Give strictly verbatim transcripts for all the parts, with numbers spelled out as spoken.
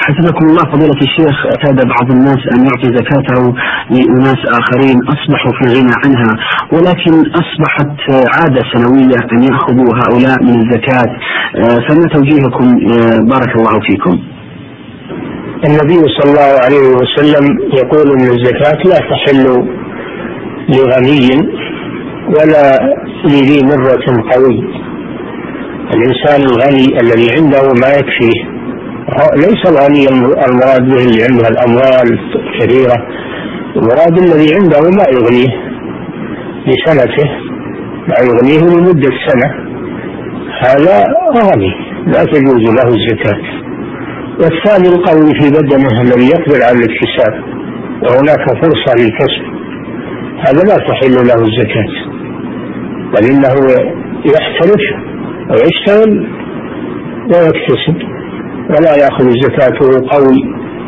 حفظكم الله فضيلة الشيخ، اعتاد بعض الناس أن يعطي زكاته لأناس آخرين أصبحوا في غنى عنها، ولكن أصبحت عادة سنوية أن يأخذوا هؤلاء من الزكاة، فما توجيهكم بارك الله فيكم؟ النبي صلى الله عليه وسلم يقول أن الزكاة لا تحل لغني ولا لذي مرة قوي. الإنسان الغني الذي عنده ما يكفيه، ليس الغني المراد به اللي عنده الأموال الكثيرة، المراد الذي عنده ما يغنيه لسنته، ما يغنيه لمدة سنة، هذا غني لا تجوز له الزكاة. والثاني القوي في بدنه الذي يقدر على الاكتساب وهناك فرصة للكسب، هذا لا تحل له الزكاة، بل إنه يحترف ويشتغل ويكتسب ولا يأخذ الزكاة قوي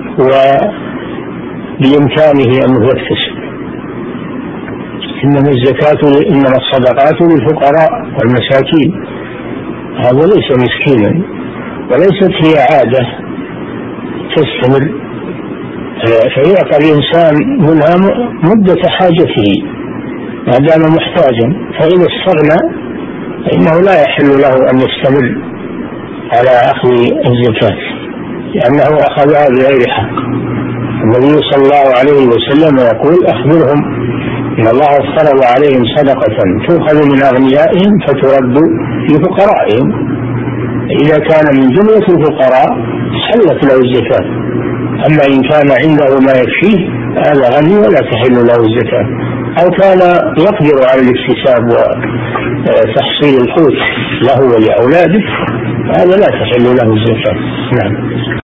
وبإمكانه أن يكتسب. إنما الزكاة إنما الصدقات للفقراء والمساكين، هذا ليس مسكينا وليست هي عادة تستمر، فيعطى الإنسان منها مدة حاجته ما دام محتاجا، فإذا استغنى فإنه لا يحل له أن يستمر على أخذ الزكاة لأنه أخذها بغير حق. النبي صلى الله عليه وسلم يقول أخبرهم إن الله افترض عليهم صدقة تؤخذ من أغنيائهم فترد في فقرائهم، إذا كان من جملة الفقراء حلت له الزكاة، أما إن كان عنده ما يكفيه هذا غني ولا تحل له الزكاة، أو كان يقدر على الاكتساب وتحصيل القوت له ولأولاده هذا لا تحل له الزكاة. نعم.